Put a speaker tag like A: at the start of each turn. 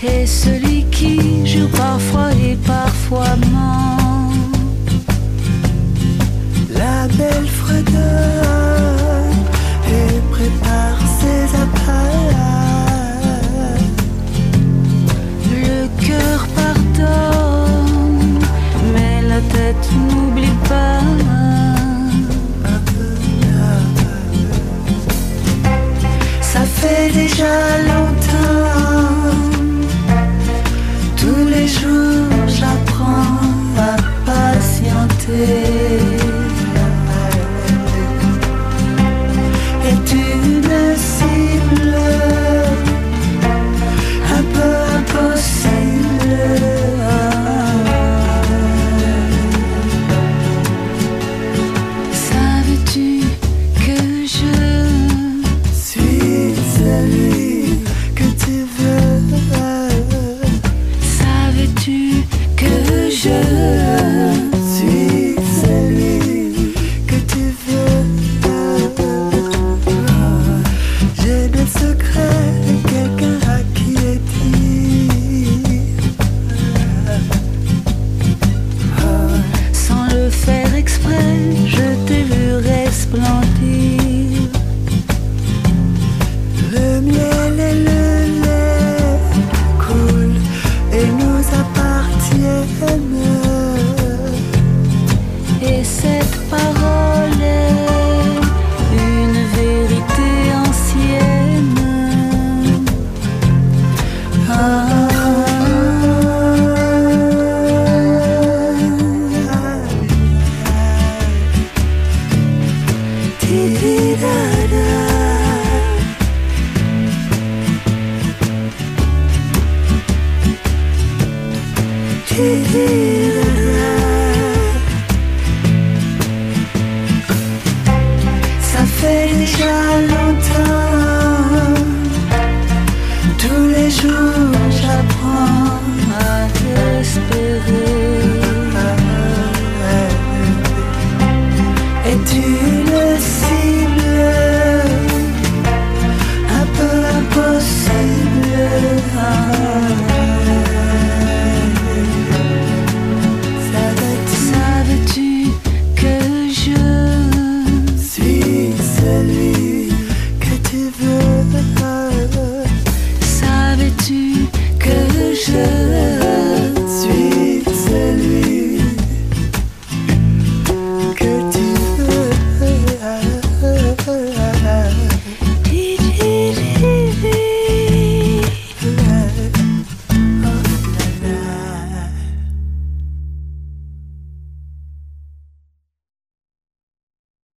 A: Et celui qui joue parfois et parfois ment.
B: La belle fredonne et prépare ses appâts.
A: Le cœur pardonne, mais la tête n'oublie pas.
B: Ça fait déjà longtemps, tous les jours j'apprends à patienter. Est une cible un peu impossible.
A: Savais-tu que je
B: suis celui que tu veux?
A: Savais-tu que je
B: suis celui que tu veux? J'ai des secrets, quelqu'un à qui les dire.
A: Sans le faire exprès, je t'ai vu resplendir.
B: Le miel et le lait coulent et nous appartiennent.
A: Et cette parole est une vérité ancienne.
B: Ti-di-da-da.